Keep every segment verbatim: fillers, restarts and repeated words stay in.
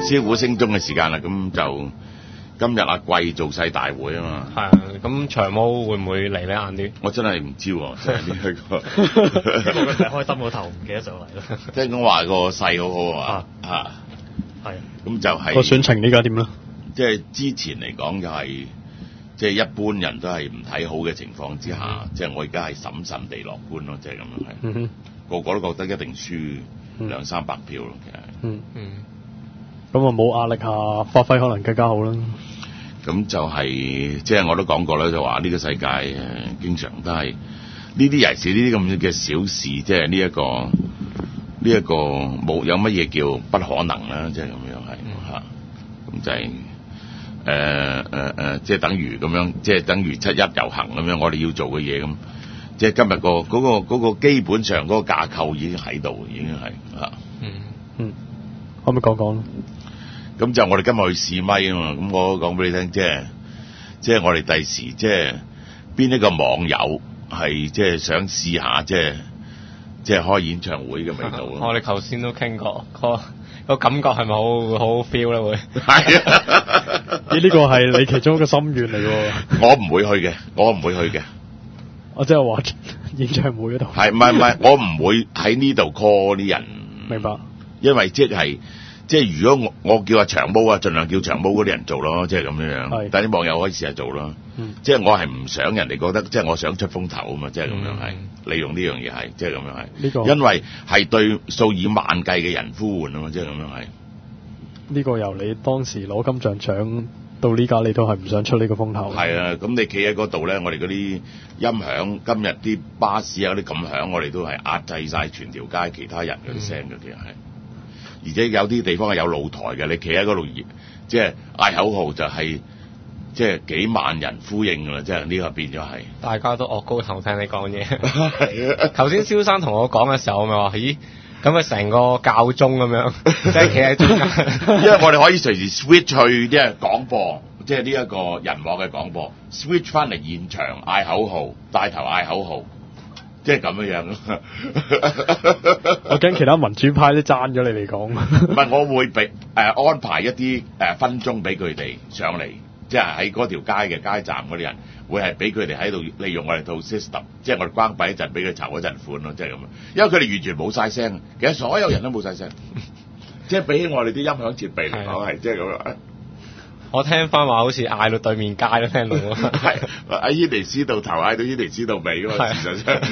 師傅升中嘅時間啦，咁就今日阿貴做勢大會啊嘛。 係啊，咁長毛會唔會嚟咧？晏啲？ 我真係唔知喎，即係呢一個。 因為佢哋開燈個頭唔記得上嚟啦。 聽講話個勢好好啊，嚇。 係。 咁就係、 個選情呢家點咧？ 即係之前嚟講就係、是，即係一般人都係唔睇好嘅情況之下，嗯、即係我而家係審慎地樂觀咯，即係咁樣係。 嗯哼。 個個都覺得一定輸兩、嗯、三百票咯，其實。 嗯嗯。咁啊冇壓力下發揮可能更加好啦。 咁就係、是，即係我都講過啦，就話呢個世界誒，經常都係呢啲尤其是呢啲咁嘅小事，即係呢一個呢一、這個冇有乜嘢叫不可能啦，即係咁樣係嚇。咁、嗯、就係誒誒誒，即係等於咁樣，即係等於七一遊行咁樣，我哋要做嘅嘢咁。即係今日個嗰個嗰個基本上嗰個架構已經喺度，已經係嚇。 嗯嗯，可唔可以講講？ 咁就我哋今日去試咪啊嘛，咁我講俾你聽，即係即係我哋第時即係邊一個網友係即係想試下即係即係開演唱會嘅味道咯。 我哋頭先都傾過，個個感覺係咪好好 feel 咧？會係啊， 咦？呢個係你其中一個心願嚟喎。 我唔會去嘅，我唔會去嘅。 我即係話演唱會嗰度。 係唔係唔係？我唔會喺呢度 call 啲人。 明白。因為即係。即係如果我我叫阿長毛啊，盡量叫長毛嗰啲人做咯，即係咁樣樣。但係啲網友可以試下做咯。嗯、即係我係唔想人哋覺得，即係我想出風頭啊嘛，即係咁樣係、嗯、利用呢樣嘢係，即係咁樣係。呢個因為係對數以萬計嘅人呼喚啊嘛，即係咁樣係。 呢個由你當時攞金像獎到呢家，你都係唔想出呢個風頭。 係啊，咁你企喺嗰度咧，我哋嗰啲音響，今日啲巴士啊嗰啲咁響，我哋都係壓制晒全條街其他人嗰啲聲嘅，其實係。而且有啲地方係有露台嘅，你企喺嗰度，即係嗌口號就係、是，即係幾萬人呼應㗎啦，即係呢個變咗係。大家都惡高頭聽你講嘢。頭先蕭生同我講嘅時候，我咪話：咦，咁啊成個教宗咁樣，即係企喺中間。 因為我哋可以隨時 switch 去即係廣播，即係呢一個人網嘅廣播 ，switch 翻嚟現場嗌口號，帶頭嗌口號。即係咁樣樣咯， 我驚其他民主派都爭咗你嚟講。 唔係，我會俾誒、呃、安排一啲誒、呃、分鐘俾佢哋上嚟，即係喺嗰條街嘅街站嗰啲人，會係俾佢哋喺度利用我哋套 system， 即係我哋關閉一陣，俾佢籌一陣款咯，即係咁。因為佢哋完全冇晒聲，其實所有人都冇晒聲，即係比起我哋啲音響設備嚟講係，即係咁樣。 我聽翻話好似嗌到對面街都聽到喎， 係喺伊尼斯道頭嗌到伊尼斯道尾㗎嘛，事實上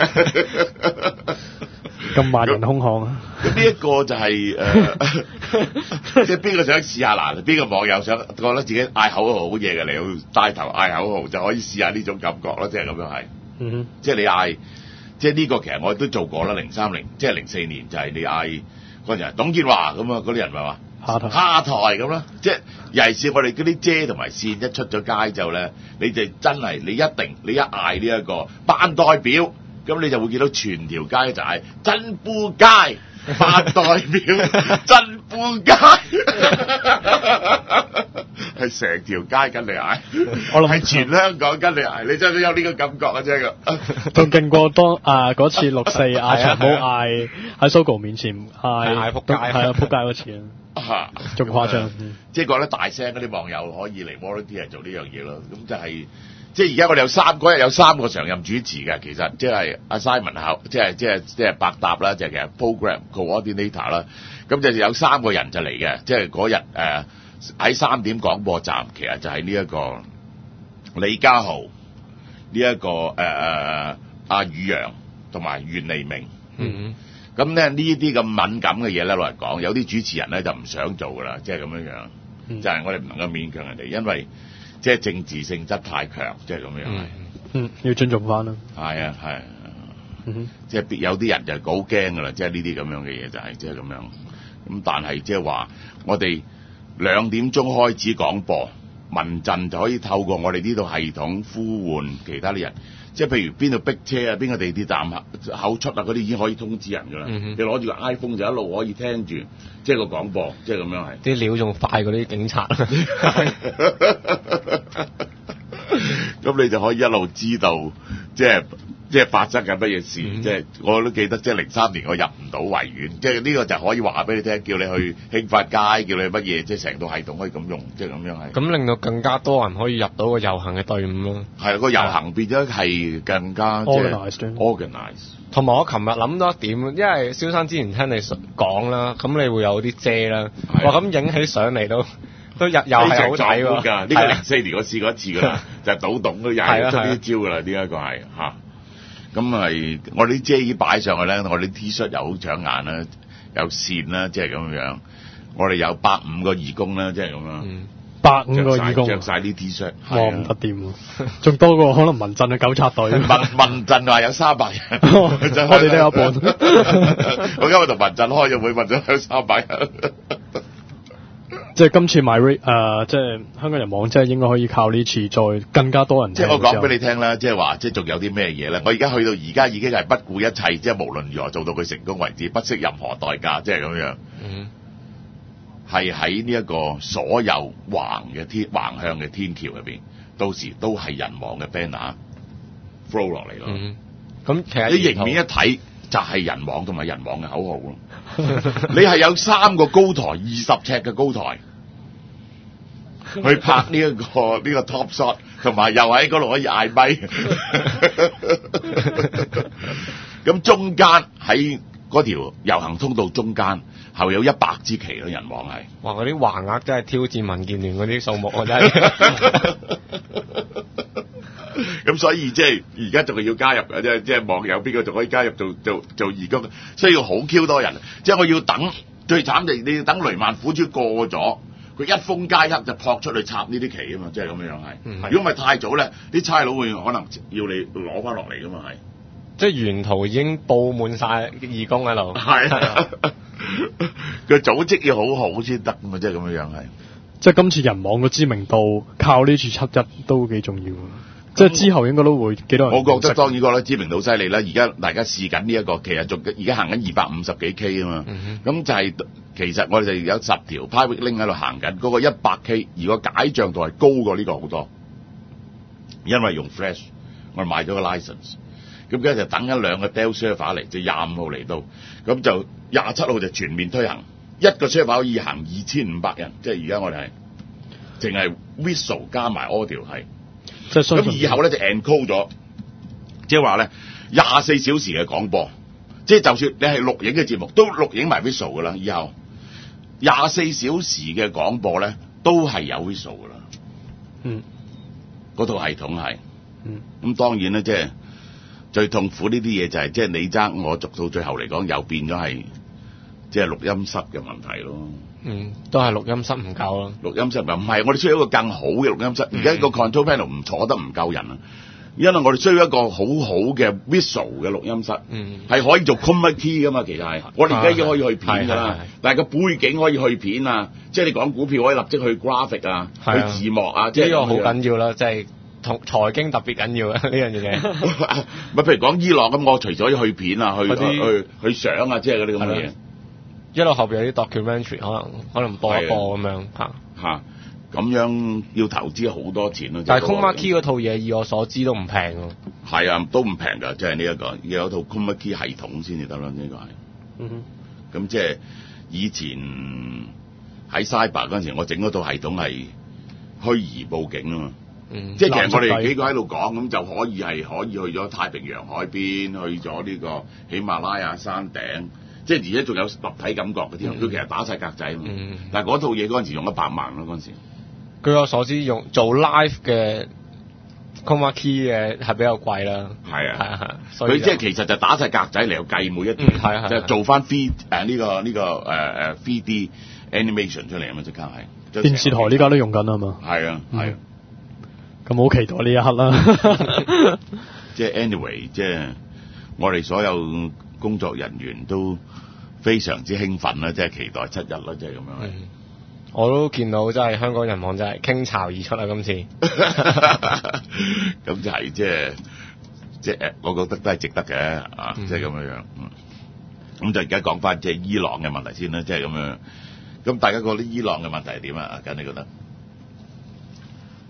咁萬人空巷啊！ 咁呢一個就係、是、誒，呃、即係邊個想試下嗱？邊個網友想覺得自己嗌口號好嘢嘅嚟，帶頭嗌口號就可以試下呢種感覺咯，即係咁樣係。嗯哼，即係你嗌，即係呢個其實我都做過啦，零三零即係零四年就係你嗌嗰陣董建華咁啊，嗰啲人咪話。下台下台咁啦，即係尤其是我哋嗰啲遮同埋線一出咗街之後咧，你就真係你一定你一嗌呢一個班代表，咁你就會見到全條街就係真富街班代表真富街，係成條街跟你嗌，我諗係全香港跟你嗌，你真係有呢個感覺啊！真係㗎， 仲勁過當啊嗰次六四阿長毛嗌喺 Sogo 面前嗌嗌仆街， 係啊仆街嗰次啊！ 嚇， 仲誇張， 即係覺得大聲嗰啲網友可以嚟 volunteer 做呢樣嘢咯。咁就係、是，即係而家我哋有三嗰日有三個常任主持嘅，其實即係阿 Simon 考，即係即係即係百搭啦，就係、是、其實 program coordinator 啦。咁就有三個人就嚟嘅，即係嗰日誒喺三點廣播站，其實就係呢一個李家豪，呢、這、一個誒誒阿宇陽同埋袁黎明。嗯。咁咧呢啲咁敏感嘅嘢咧，老實講，有啲主持人咧就唔想做噶啦，即係咁樣樣，嗯、就係我哋唔能夠勉強人哋，因為即係政治性質太強，即係咁樣。嗯， 嗯，要尊重翻啦。 係啊，係、啊。嗯、即係有啲人就好驚噶啦，即係呢啲咁樣嘅嘢就係即係咁樣。咁但係即係話，我哋兩點鐘開始廣播，民陣就可以透過我哋呢度系統呼喚其他啲人。即係譬如邊度逼車啊，邊個地鐵站口出啊，嗰啲已經可以通知人㗎啦。嗯、你攞住個 iPhone 就一路可以聽住，即係個廣播，即係咁樣係。 啲料仲快過啲警察。咁你就可以一路知道，即係即係發生緊乜嘢事？ 嗯、 即係我都記得，即係零三年我入唔到維園，即係呢個就可以話俾你聽，叫你去興發街，叫你乜嘢，即係成套系統可以咁用，即係咁樣係。 咁令到更加多人可以入到個遊行嘅隊伍咯。 係個遊行變咗係更加即係 organize。 同埋我琴日諗到一點，因為蕭生之前聽你講啦，咁你會有啲遮啦，哇咁影起上嚟都都又又係好睇喎。 呢個零四年我試過一次㗎啦，就係賭洞都又係出呢招㗎啦，呢一個係嚇。咁係我哋啲遮衣擺上去咧，我哋啲 T 恤又好搶眼啦，有線啦，即係咁樣。我哋有百五個義工啦，即係咁樣。 嗯百五個義工， 着曬啲 T 恤， 哇唔得掂喎，仲多過可能民陣嘅糾察隊。 民民陣話有三百人， 我哋都有一半。 我今日同民陣開咗會，民陣有三百人。 即係今次 My 誒，即係香港人網，即係應該可以靠呢次再更加多人。 即係我講俾你聽啦，即係話，即係仲有啲咩嘢咧？我而家去到而家已經係不顧一切，即係無論如何做到佢成功為止，不惜任何代價，即係咁樣。 嗯。 係喺呢一個所有橫嘅天橫向嘅天橋入邊，到時都係人網嘅 banner flow 落嚟咯。 嗯，咁其實你迎面一睇就係人網同埋人網嘅口號咯。你係有三個高台，二十尺嘅高台，去拍呢、這、一個呢、這個 top shot， 同埋又喺嗰度可以嗌咪。咁中間喺嗰條遊行通道中間。後有一百支旗咯，人網係。 哇！嗰啲橫額真係挑戰民建聯嗰啲數目啊，真係。 咁所以即係而家仲係要加入嘅，即係即係網友邊個仲可以加入做做做義工？需要好 Q 多人，即係我要等最慘就你要等雷曼苦主過咗，佢一封街黑就撲出去插呢啲旗啊嘛，即係咁樣樣係。如果唔係太早咧，啲差佬會可能要你攞翻落嚟噶嘛係。 即係沿途已經佈滿晒義工喺度。 係啊。個組織要好好先得嘛，即係咁樣樣係。 即係今次人網嘅知名度，靠呢次七一都幾重要。即係之後應該都會幾多人。 我覺得當然覺得知名度犀利啦。而家大家試緊呢一個，其實仲而家行緊二百五十幾 K 啊嘛。咁、嗯、就係、是、其實我哋就有十條 private link 喺度行緊，嗰、那個一百 K， 而個解像度係高過呢個好多。因為用 Flash， 我哋買咗個 license。咁跟住就等緊兩個 Dell server 嚟，就廿五號嚟到，咁就廿七號就全面推行，一個 server 可以行二千五百人，即係而家我哋係淨係 visual 加埋 audio 係，咁以後咧就 encode 咗，即係話咧廿四小時嘅廣播，即係就算你係錄影嘅節目，都錄影埋 visual 噶啦，以後廿四小時嘅廣播咧都係有 visual 噶啦， 嗯， 嗰套系統係， 嗯， 咁當然咧即係。最痛苦呢啲嘢就係即係你爭我逐到最後嚟講又變咗係即係錄音室嘅問題咯。 嗯，都係錄音室唔夠咯。 錄音室唔係，我哋需要一個更好嘅錄音室。而家個 control panel 唔坐得唔夠人啊，因為我哋需要一個好好嘅 visual 嘅錄音室，係、嗯、可以做 chroma key 噶嘛。其實係我哋而家已經可以去片㗎啦，但係個背景可以去片啊，即係你講股票可以立即去 graphic 啊，去字幕啊，即係呢個好緊要啦，即係。同財經特別緊要啊！呢樣嘢， 咪譬如講伊朗咁，我除咗去片啊，去去去相啊，即係嗰啲咁嘅嘢。 一路後邊有啲 documentary，可能可能播一播咁樣嚇嚇，咁樣要投資好多錢咯。 但係 chroma key 嗰套嘢，以我所知都唔平喎。 係啊，都唔平㗎，即係呢一個要有套 chroma key 系統先至得啦，呢、呢個係。 嗯哼。咁即係以前喺 Cyber 嗰陣時，我整嗰套系統係虛擬報警啊嘛。嗯、即係其實我哋幾個喺度講，咁就可以係可以去咗太平洋海邊，去咗呢個喜馬拉雅山頂，即係而家仲有立體感覺嘅添，都、嗯、其實打晒格仔嘛。嗯、但係嗰套嘢嗰陣時用一百萬咯，嗰陣時。 據我所知，用做 live 嘅 chroma key 嘅係比較貴啦。係啊，係啊，所以佢即係其實就打晒格仔嚟計每一段，係、嗯、就做翻 three 誒呢個呢、呢個誒誒 three D animation 出嚟啊嘛，即刻係。 電視台呢家都用緊啊嘛。 係啊，係、嗯。 咁好期待呢一刻啦！ 即係 anyway， 即係我哋所有工作人員都非常之興奮啦，即係期待七一啦，即係咁樣、嗯。 我都見到真係香港人網真係傾巢而出啦，今次。 咁就係即係即係，我覺得都係值得嘅啊！即係咁樣樣。嗯。咁就而家講翻即係伊朗嘅問題先啦，即係咁樣。咁大家覺得伊朗嘅問題係點啊？阿根你覺得？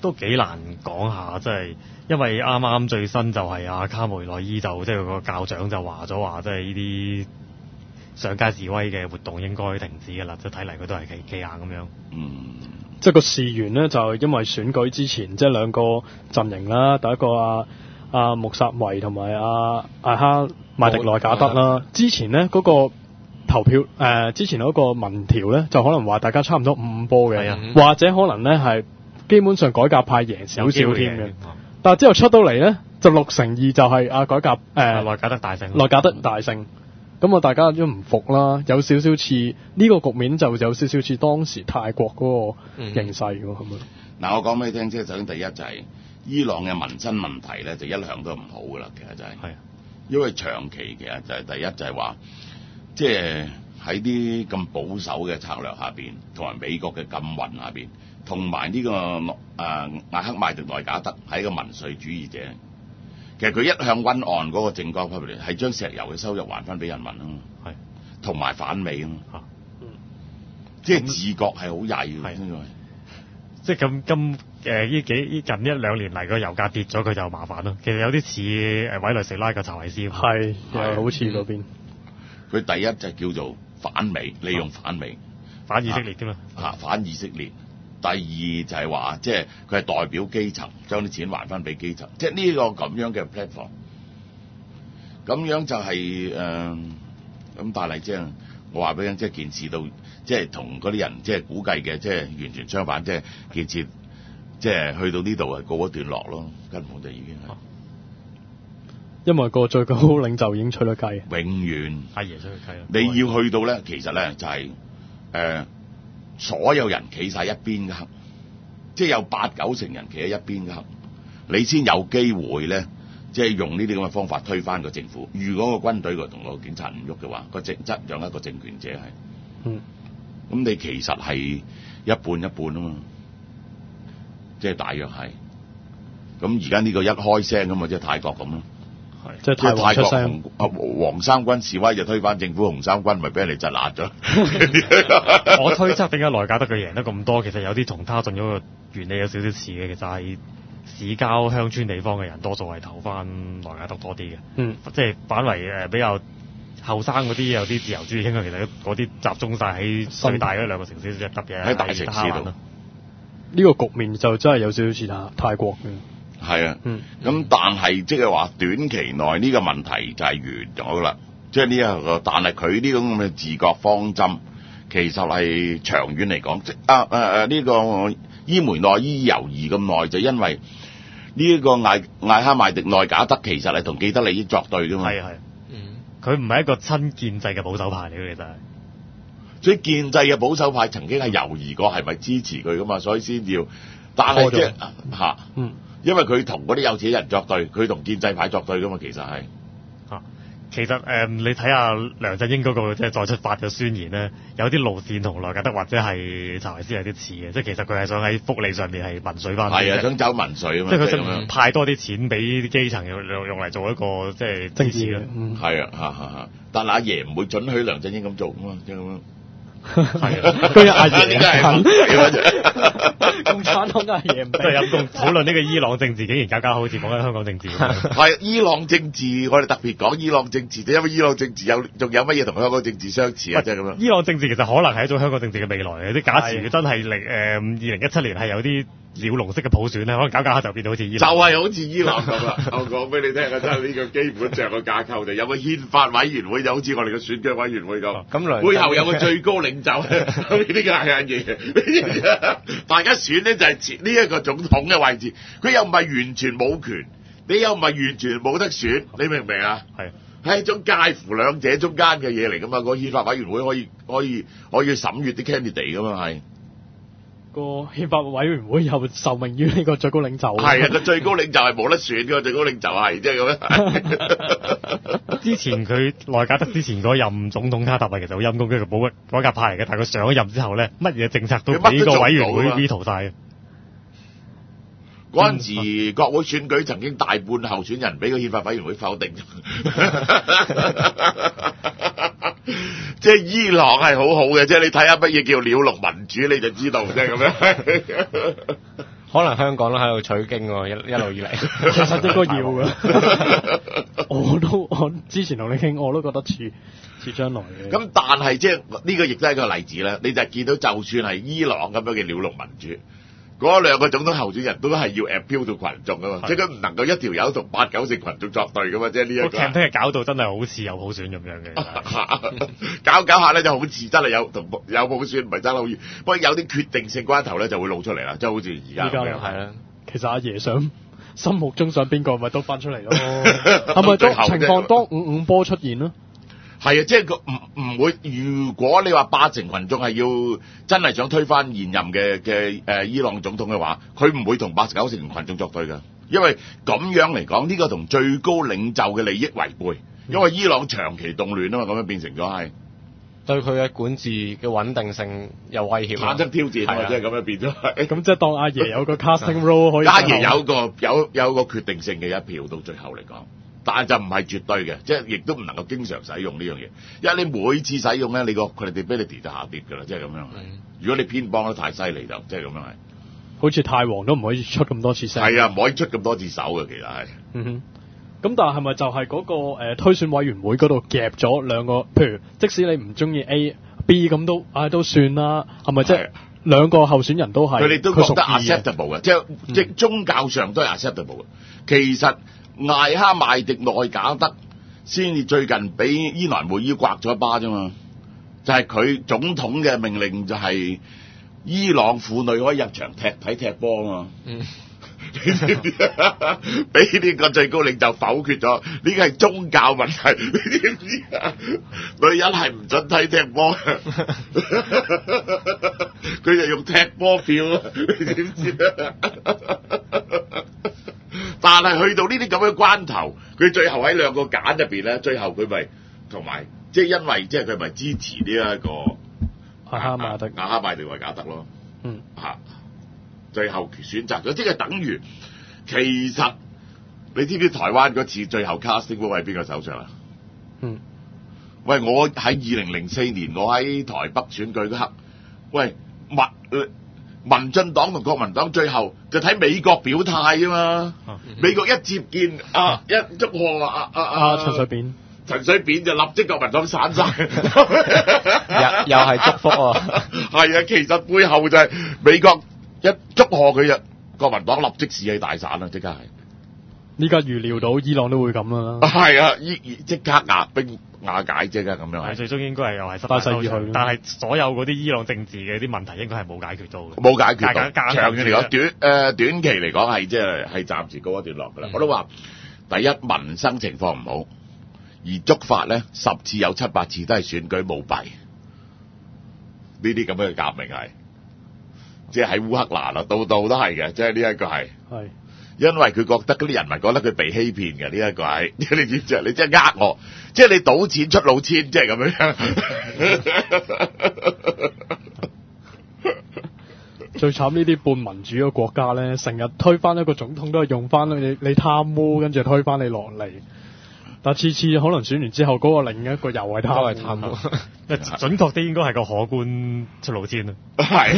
都幾難講下，即係因為啱啱最新就係阿卡梅內伊就即係個教長就話咗話，即係呢啲上街示威嘅活動應該停止㗎啦，即係睇嚟佢都係企企硬咁樣。 嗯， 即係個事源咧，就因為選舉之前，即係兩個陣營啦，第一個阿阿穆薩維同埋阿艾哈邁迪內賈德啦。之前咧嗰、嗰個投票誒、呃，之前嗰個民調咧，就可能話大家差唔多五五波嘅，嗯、或者可能咧係基本上改革派贏少少添嘅。但係之後出到嚟咧，就六成二就係阿改革誒、呃、 內賈德大勝， 內賈德大勝。咁啊，大家都唔服啦，有少少似呢個局面，就有少少似當時泰國嗰個形勢喎，係咪、嗯？ 嗱，我講俾你聽，即係首先第一就係、是、伊朗嘅民生問題咧，就一向都唔好噶啦，其實就係、是， 係， 因為長期其實就係、是、第一就係話，即係喺啲咁保守嘅策略下邊，同埋美國嘅禁運下邊，同埋呢個誒艾克邁迪內賈德係一個民粹主義者。其實佢一向溫案嗰個政綱方面係將石油嘅收入還翻俾人民啊嘛，係，同埋反美啊嘛，嗯，即係自覺係好曳嘅， 即係咁咁誒呢幾呢近一兩年嚟個油價跌咗，佢就麻煩咯。其實有啲似誒委內瑞拉嘅查韋斯， 係係好似嗰邊。 佢、嗯、第一就叫做反美，利用反美， 反以色列添嘛， 嚇反以色列。第二就係話，即係佢係代表基層，將啲錢還翻俾基層，即係呢個咁樣嘅 platform。咁樣就係、是、誒，咁、呃、但係即係我話俾你聽，即係件事到，即係同嗰啲人即係估計嘅，即係完全相反，即係件事，即係去到呢度係告一段落咯，根本就已經係。啊、 因為個最高領袖已經吹咗雞， 永遠阿爺吹咗雞啦。 你要去到咧，其實咧就係、是、誒。呃所有人企晒一邊嘅黑，即係有八九成人企喺一邊嘅黑，你先有機會咧，即係用呢啲咁嘅方法推翻個政府。如果個軍隊個同個警察唔喐嘅話，個政質讓一個政權者係，嗯，咁你其實係一半一半啊嘛，即係大約係。咁而家呢個一開聲咁嘛，即係泰國咁咯。 即係泰國出聲， 黃衫軍示威就推翻政府，紅衫軍咪俾人哋窒辣咗。 我推測點解內賈德佢贏得咁多，其實有啲同他進咗個原理有少少似嘅，其實係市郊鄉村地方嘅人多數係投翻內賈德多啲嘅。嗯，即係反為誒比較後生嗰啲有啲自由主義傾向，其實嗰啲集中晒喺最大嗰兩個城市，特別係喺大城市度。 呢個局面就真係有少少似泰泰國嘅。 係啊，咁、嗯、但係即係話短期內呢個問題就係完咗啦，即係呢一個，但係佢呢種咁嘅自覺方針，其實係長遠嚟講，即啊誒誒呢個伊梅內伊猶豫咁耐，就因為呢一個艾艾哈邁迪內賈德其實係同既得利益作對噶嘛，係係， 嗯，佢唔係一個親建制嘅保守派嚟嘅，其實係， 所以建制嘅保守派曾經係猶豫過係咪支持佢噶嘛，所以先要，但係即係嚇，嗯。因為佢同嗰啲有錢人作對，佢同建制派作對噶嘛，其實係。 啊，其實誒、呃，你睇下梁振英嗰、那個即係再出發嘅宣言咧，有啲路線同內賈德或者係查韋斯有啲似嘅，即係其實佢係想喺福利上面係民粹翻。係啊，想走民粹啊嘛。即係佢想派多啲錢俾啲基層用用嚟做一個即係支持嘅。嗯。係啊，嚇嚇嚇！但阿爺唔會准許梁振英咁做噶嘛，即係咁樣。係啊， 佢阿爺點解係共產黨阿爺唔即係有共討論呢個伊朗政治，竟然搞搞好似講緊香港政治。 係伊朗政治，我哋特別講伊朗政治，因為伊朗政治有仲有乜嘢同香港政治相似啊？即係咁樣。 伊朗政治其實可能係一種香港政治嘅未來嘅，即係假設真係零誒二零一七年係有啲鳥籠式嘅普選咧，可能搞搞下就變到好似伊朗。 就係好似伊朗咁啦，我講俾你聽啊，真係呢個基本上嘅架構就有個憲法委員會，就好似我哋嘅選舉委員會咁。咁背後有個最高領袖，呢啲係阿爺。大家選呢就係呢一個總統嘅位置，佢又唔係完全冇權，你又唔係完全冇得選，你明唔明啊？係係一種介乎兩者中間嘅嘢嚟噶嘛？個憲法委員會可以可以可以審閱啲 candidate 噶嘛？係。 個憲法委員會又受命於呢個最高領袖。 係啊，個最高領袖係冇得選嘅，最高領袖係即係咁樣。 之前佢內賈德之前嗰任總統卡塔爾其實好陰功，跟住保改革派嚟嘅，但係佢上咗任之後咧，乜嘢政策都俾個委員會 veto 晒。 嗰陣時國會選舉曾經大半候選人俾個憲法委員會否定。即係伊朗係好好嘅，即係你睇下乜嘢叫鳥籠民主，你就知道即係咁樣。 可能香港都喺度取經喎，一一路以嚟。 其實應該要嘅。我都我之前同你傾，我都覺得似似將來嘅。 咁但係即係呢個亦都係一個例子啦。你就見到就算係伊朗咁樣嘅鳥籠民主，嗰兩個總統候選人都係要 appeal 到群眾噶嘛，即係佢唔能夠一條友同八九成群眾作對噶嘛，即係呢一個。個 campaign 搞到真係好似有普選咁樣嘅， 搞搞下咧就好似真係有同有普選，唔係真係好似。不過有啲決定性關頭咧就會露出嚟啦，即係好似而家咁樣。 係啦，其實阿爺想心目中想邊個咪都翻出嚟咯，係咪都情況當五五波出現咯？ 係啊，即係唔唔會。如果你話八成群眾係要真係想推翻現任嘅嘅誒伊朗總統嘅話，佢唔會同八十九成群眾作對㗎，因為咁樣嚟講，呢個同最高領袖嘅利益違背，因為伊朗長期動亂啊嘛，咁樣變成咗係對佢嘅管治嘅穩定性有威脅， 產生挑戰啊，即係咁樣變咗係。 咁即係當阿爺有個 casting role 可以， 阿爺有個有有個決定性嘅一票到最後嚟講。但係就唔係絕對嘅，即係亦都唔能夠經常使用呢樣嘢，因為你每次使用咧，你個 credibility 就下跌㗎啦，即係咁樣。如果你偏幫得太犀利就即係咁樣係。 好似泰王都唔可以出咁多次聲。 係啊，唔可以出咁多次手嘅，其實係。 嗯哼。咁但係係咪就係嗰、那個、呃、推選委員會嗰度夾咗兩個？譬如即使你唔中意 A、B 咁都啊都算啦，係咪即係兩個候選人都係？ 佢哋都覺得 acceptable 嘅，即係、嗯、即係宗教上都係 acceptable 嘅。其實。艾哈邁迪內賈德先至最近俾伊蘭會議刮咗一巴啫嘛，就係、是、佢總統嘅命令就係伊朗婦女可以入場踢睇踢波啊嘛，俾呢個最高領袖否決咗，呢個係宗教問題，你知唔知啊？女人係唔准睇踢波，佢就用踢波票啊，你知唔知啊？但係去到呢啲咁嘅關頭，佢最後喺兩個揀入邊咧，最後佢咪同埋即係因為即係佢咪支持呢一個阿哈馬迪阿哈邁迪內賈德咯， 嗯嚇，最後選擇咗，即係等於其實你知唔知台灣嗰次最後 casting 嗰位邊個手上啊？ 嗯， 喂，我喺二零零四年我喺台北選舉嗰刻，喂民。呃民進黨同國民黨最後就睇美國表態啫嘛，啊、美國一接見啊一祝賀啊啊啊陳水扁， 陳水扁就立即國民黨散晒， 又又係祝福啊， 係啊，其實背後就係美國一祝賀佢就國民黨立即士氣大散啦，即刻係。 呢家預料到伊朗都會咁啦， 係啊，依即刻壓兵瓦解啫，咁樣係。 最終應該係又係失敗收場， 但係所有嗰啲伊朗政治嘅啲問題應該係冇解決到嘅。 冇解決到，長遠嚟講，短誒、呃、短期嚟講係即係係暫時告一段落㗎啦。嗯、我都話第一民生情況唔好，而觸發咧十次有七八次都係選舉舞弊，呢啲咁樣嘅革命係，即係喺烏克蘭啊，度度都係嘅，即係呢一個係。 係。 因為佢覺得嗰啲人民覺得佢被欺騙嘅，呢一個係，你知唔知？你真係呃我，即係你賭錢出老千，即係咁樣。 最慘呢啲半民主嘅國家咧，成日推翻一個總統都係用翻你你貪污，跟住推翻你落嚟。但次次可能選完之後，嗰、那個另一個又係貪，都係貪污。 準確啲應該係個可觀出老千啊。 係。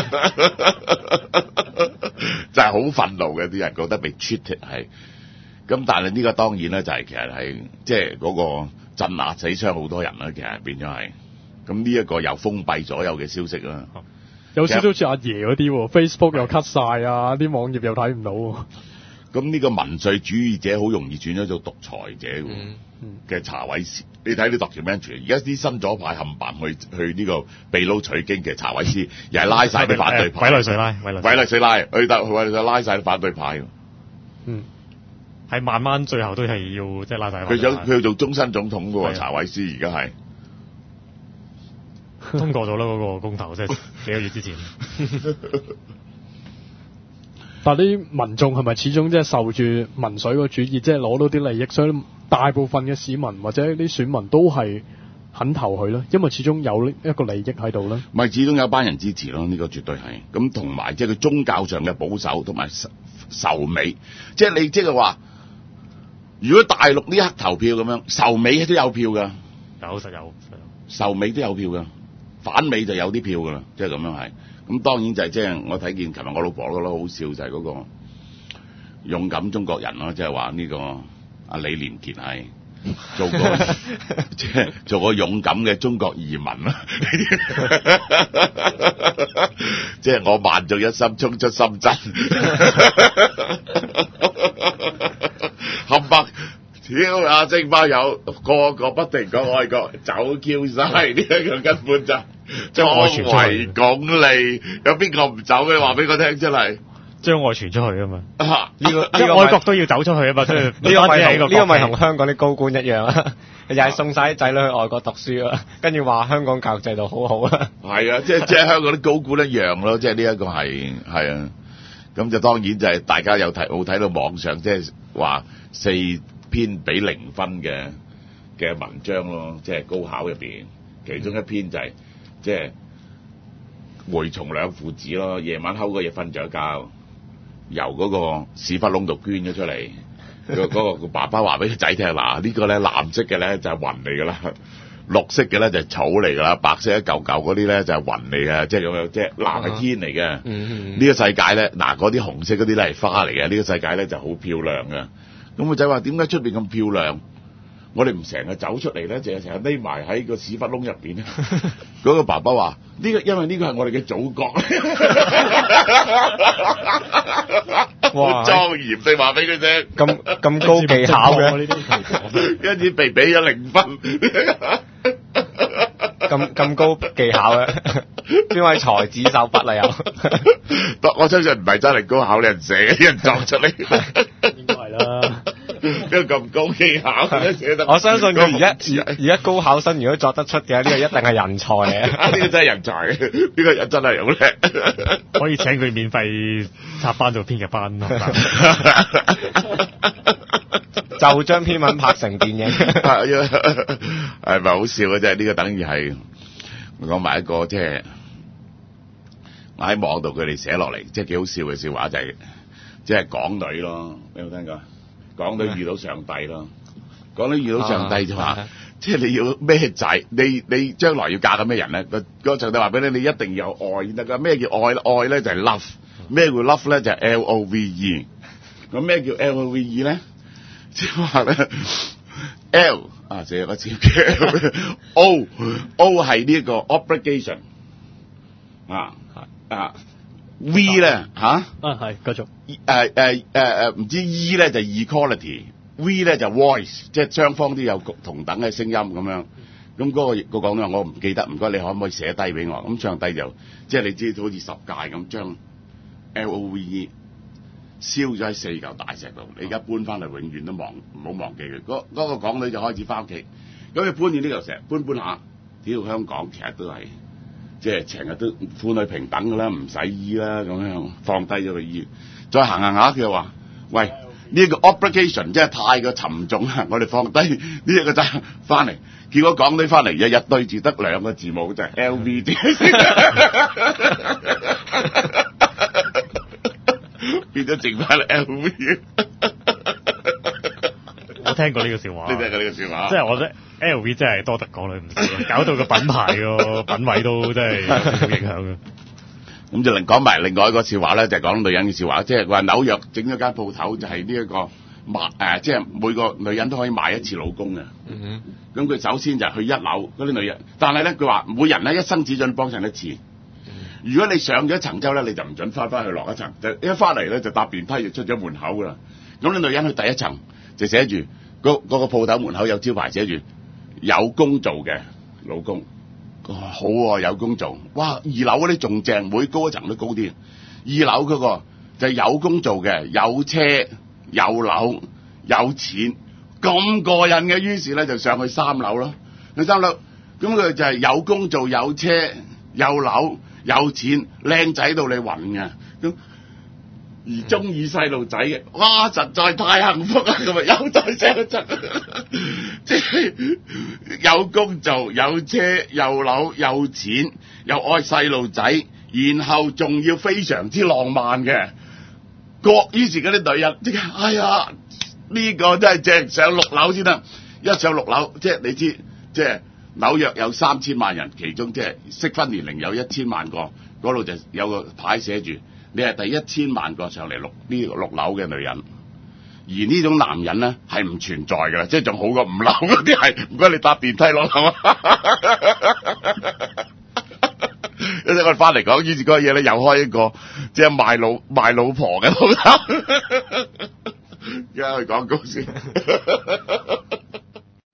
就係好憤怒嘅，啲人覺得被 cheated 係，咁但係呢個當然咧就係其實係即係嗰個鎮壓死傷好多人啦，其實變咗係，咁呢一個又封閉所有嘅消息啦， 有少少似阿爺嗰啲，Facebook 又 cut 晒啊，啲網頁又睇唔到。咁呢個民粹主義者好容易轉咗做獨裁者嘅、嗯嗯、查韋斯，你睇啲 documentary，而家啲新左派冚唪去去呢個秘魯取經嘅查韋斯，又係拉晒啲反對派， 委內瑞拉，委內瑞拉，去得委內瑞拉拉晒啲反對派。 嗯， 係慢慢最後都係要即係拉晒。 佢想佢要做終身總統嘅喎，查韋斯而家係通過咗啦，嗰個公投即係幾個月之前。 但係啲民眾係咪始終即係受住民粹個主義，即係攞到啲利益，所以大部分嘅市民或者啲選民都係肯投佢咧，因為始終有一個利益喺度咧。 咪始終有班人支持咯，呢、這個絕對係。咁同埋即係佢宗教上嘅保守同埋仇美，即係你即係話，如果大陸呢刻投票咁樣，仇美都有票㗎， 有實有， 仇美都有票㗎，反美就有啲票㗎啦，即係咁樣係。 咁當然就係即係我睇見琴日我老婆覺得好笑就係嗰個勇敢中國人咯，即係話呢個阿李連杰係做過即係做個勇敢嘅中國移民啦。即係我萬眾一心衝出深圳，冚唪屌啊！蒸包友個個不停講愛國，走 Q 晒呢一個根本就作為鞏俐，有邊個唔走嘅？話俾我聽真係。 將愛傳出去啊嘛！ 呢、啊這個即係愛國都要走出去啊嘛！所以呢個咪呢個咪同香港啲高官一樣啊，又係送晒啲仔女去外國讀書啊，跟住話香港教育制度好好啊。 係啊，即係即係香港啲高官一樣咯，即係呢一個係係啊。咁就當然就係大家有睇冇睇到網上即係話四篇俾零分嘅嘅文章咯，即係高考入邊，其中一篇就係即係回從兩父子咯，夜晚睺個嘢瞓咗覺。由嗰個屎忽窿度捐咗出嚟，嗰嗰個爸爸話俾個仔聽，嗱呢個咧藍色嘅咧就係雲嚟噶啦，綠色嘅咧就係草嚟噶啦，白色一嚿嚿嗰啲咧就係雲嚟嘅，即係咁樣，即係藍係天嚟嘅。呢、嗯、個世界咧，嗱嗰啲紅色嗰啲咧係花嚟嘅，呢、這個世界咧就好漂亮嘅。咁個仔話：點解出邊咁漂亮？我哋唔成日走出嚟咧，淨係成日匿埋喺個屎忽窿入邊咧。嗰個爸爸話：呢、這個因為呢個係我哋嘅祖國。哇！莊嚴地話俾佢聽， 咁咁高技巧嘅呢啲，跟住被俾咗零分。 咁咁高技巧嘅，邊位才子手筆啊又？ 我相信唔係真係高考啲人寫嘅，啲人作出嚟。 應該係啦。 因為咁高技巧寫得， 我相信佢而家而家高考生如果作得出嘅，呢、這個一定係人才嚟啊！ 呢個真係人才，呢、這個人真係好叻， 可以請佢免費插班做編劇班。 就將篇文拍成電影， 係咪好笑嘅啫？呢、這個等於係我講埋一個即係我喺網度佢哋寫落嚟，即係幾好笑嘅笑話，就係即係港女咯，你有冇聽過？港女遇到上帝咯，港女遇到上帝就話，啊、即係你要咩仔？你你將來要嫁緊咩人咧？個個上帝話俾你，你一定要有愛先得噶。咩叫愛？愛咧就係 love， 咩叫 love 咧就係 L O V E。咁咩叫 L O V E 咧？即係話咧 L 啊，寫個字 O O 係呢個 obligation 啊啊 V 咧吓啊係繼續誒誒誒誒唔知 E 咧就 equality，V 咧就 voice， 即係雙方都有同等嘅聲音咁樣。咁嗰、嗰個個講咧，我唔記得，唔該你可唔可以寫低俾我？咁上帝就即係你知好似十誡咁，將 L O V E 燒咗喺四嚿大石度，你而家搬翻嚟永遠都忘唔好忘記佢。嗰、嗰個港女就開始翻屋企，咁你搬住呢嚿石搬搬下，屌香港其實都係即係成日都婦女平等㗎啦，唔使醫啦咁樣，放低咗個醫，再行行下佢就話：喂，呢、呢個 obligation 真係太過沉重啦，我哋放低呢一個責翻嚟。結果港女翻嚟，日日對住得兩個字母就係 L V D。變咗剩翻 L V， 我聽過呢個笑話。 你聽過呢個笑話？ 即係我覺得 L V 真係多得港女唔少，搞到個品牌個品位都真係好影響嘅。 咁就另講埋另外一個笑話咧，就係、是、講女人嘅笑話，即係話紐約整咗間鋪頭，就係呢一個賣誒，即係每個女人都可以賣一次老公嘅。嗯咁佢首先就係去一樓嗰啲女人，但係咧佢話每人咧一生只准幫襯一次。如果你上咗一層之後咧，你就唔准翻翻去落一層，就一翻嚟咧就搭電梯就出咗門口噶啦。咁你女人去第一層就寫住嗰嗰個鋪頭門口有招牌寫住有工做嘅老公，哦、好喎、啊、有工做，哇！二樓嗰啲仲正，每高一層都高啲。二樓嗰個就係有工做嘅，有車有樓有錢，咁過癮嘅。於是咧就上去三樓咯，去三樓咁佢就係有工做有車有樓。有錢靚仔到你暈嘅，咁而中意細路仔嘅，哇！實在太幸福啦！咁啊，又再寫一則，即係有工做、有車、有樓、有錢、又愛細路仔，然後仲要非常之浪漫嘅。各於是嗰啲女人即係，哎呀，呢、這個真係正，上六樓先得，一上六樓，即係你知，即係。紐約有三千萬人，其中即係適婚年齡有一千萬個， 嗰度就有個牌寫住，你係第一千萬個上嚟六呢六樓嘅女人。而呢種男人咧係唔存在㗎啦，即係仲好過五樓嗰啲係，唔該你搭電梯落係嘛？一陣我哋翻嚟講於是嗰個嘢咧，又開一個即係賣老賣老婆嘅鋪頭，而家去廣告先。